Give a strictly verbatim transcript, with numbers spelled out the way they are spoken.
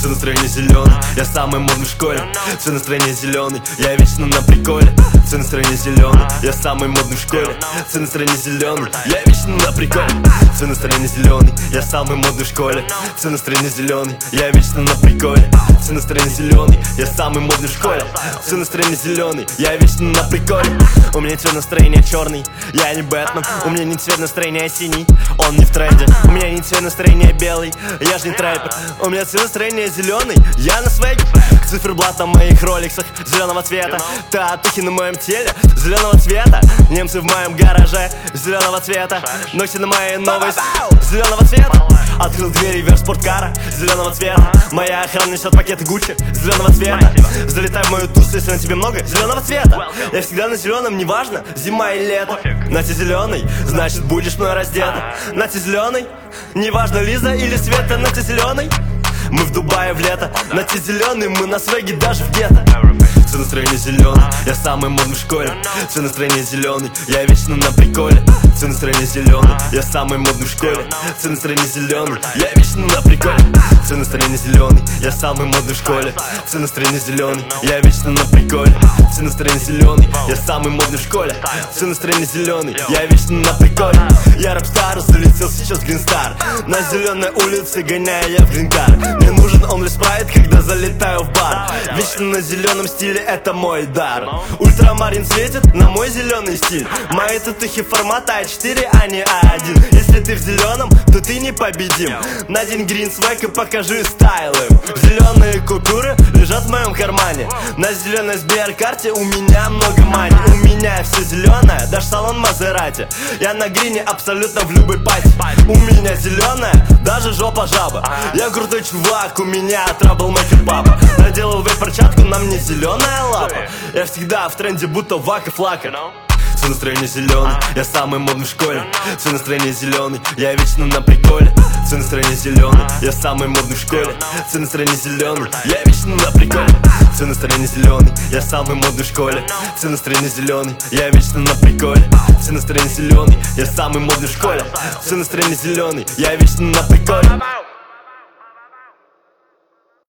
все настроение зеленый, я самый модный в школе. Все настроение зеленый, я вечно на приколе. Все настроение зеленый, я самый модный в школе. Все настроение зеленый, я вечно на приколе. Все настроение зеленый, я самый модный в школе. Все настроение зеленый, я вечно на приколе. Все настроение зеленый, я самый модный в школе. Все настроение зеленый, я вечно на приколе. У меня цвет настроения черный, я не Бэтмен. У меня не цвет настроения синий, он не в тренде. У меня не цвет настроения белый, я ж не трэпер. У меня цвет настроения зеленый, я на свеге. Циферблат на моих роликсах зеленого цвета. Татухи на моем теле зеленого цвета. Немцы в моем гараже зеленого цвета. Ногти на моей новой зеленого цвета. Открыл двери вверх спорткара зеленого цвета. Моя охрана несет пакеты Гуччи зеленого цвета. Залетай в мою тусу, если на тебе много зеленого цвета. Я всегда на зеленом, неважно, зима и лето. Нате зеленый, значит будешь мной раздета. Нате зеленый, неважно Лиза или Света. Нате зеленый, мы в Дубае в лето. Нате зеленый, мы на свеге даже в гетто. Все настроение зеленый, я самый модный в школе. Все настроение зеленый, я вечно на приколе. Все настроение зеленый, я самый модный в школе. Все настроение зеленый, я вечно на приколе. Все настроение зеленый, я самый модный в школе. Все настроение зеленый, я вечно на приколе. Все настроение зеленый, я самый модный в школе. Все настроение зеленый, я вечно на приколе. Я рэпстар, залетел сейчас в Гринстар. На зеленой улице гоняю я в гринкар. Мне нужен only спрайт, когда залетаю в бар. Вечно на зеленом стиле, это мой дар. Ультрамарин светит на мой зеленый стиль. Мои татухи формата а четыре, а не а один. Если ты в зеленом, то ты непобедим. Надень грин свек и покажи стайлы. Зеленые купюры лежат в моем кармане. На зеленой сберкарте у меня много мани. У меня все зеленое, даже салон Мазерати. Я на грине абсолютно в любой пати. У меня зеленая, даже жопа жаба. Я крутой чувак, у меня траблмейкер папа. Наделал вейп-перчатку, на мне зеленая лапа. Я всегда в тренде, будто Вака Флака. Все настроение зеленый, я самый модный в школе. Все настроение зеленый, я вечно на приколе. Все настроение зеленый, я самый модный в школе. Все настроение зеленый, я вечно на приколе. Все настроение зеленый, я самый модный в школе. Все настроение зеленый, я вечно на приколе. Все настроение зеленый, я самый модный в школе. Все настроение зеленый, я вечно на приколе.